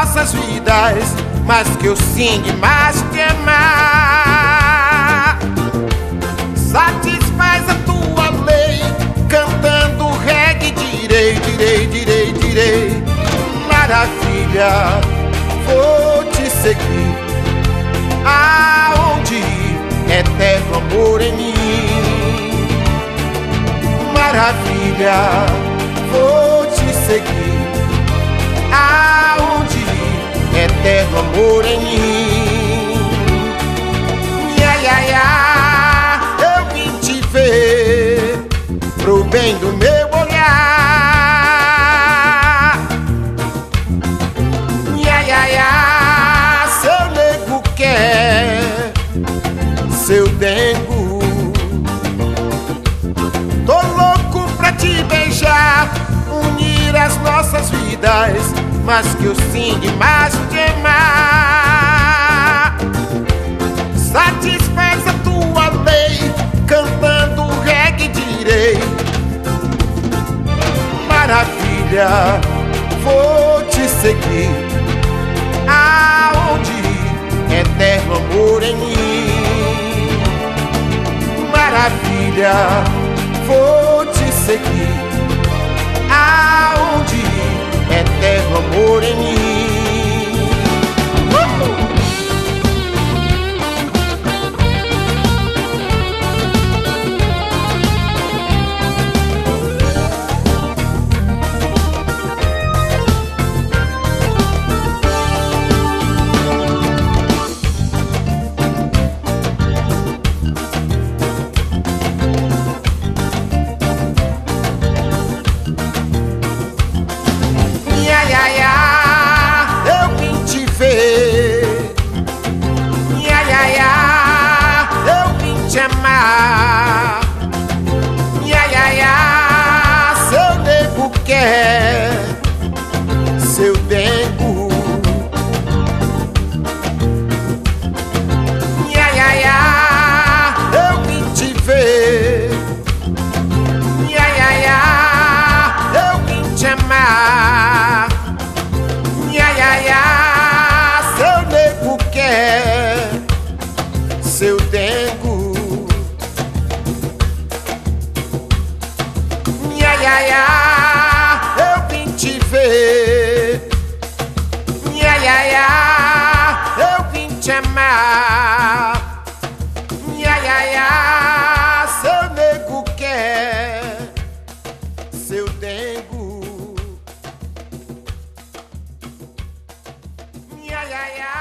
nossas vidas, mas que eu sinto mais te amar. Satisfaz a tua lei, cantando reggae, direi, direi, direi, direi. Maravilha, vou te seguir aonde ir, eterno amor em mim. Maravilha, vou te seguir aonde ir, eterno amor em mim. Ia, ia, ia, eu vim te ver pro bem do meu olhar. Ia, ia, ia, seu nego quer, seu dengo. Tô louco pra te beijar, unir as nossas vidas, mas que eu sinto mais te amar. Satisfaz a tua lei, cantando reggae, direi. Maravilha, vou te seguir aonde ir, eterno amor em mim. Maravilha, vou te seguir aonde ir, eterno amor em mim. Ia, ia, ia, eu vim te ver. Ia, ia, ia, eu vim te amar. Ia, ia, ia, seu nego quer, seu dengo. Ia, ia, ia, eu vim te ver. Ia, ia, ia, eu vim te amar. Ia, ia, ia, seu nego quer, seu dengo. Ia, ia, ia, eu vim te ver. Ia, ia, ia, eu vim te amar. Ia, ia, ia, seu nego quer, seu dengo. Ia, ia, ia.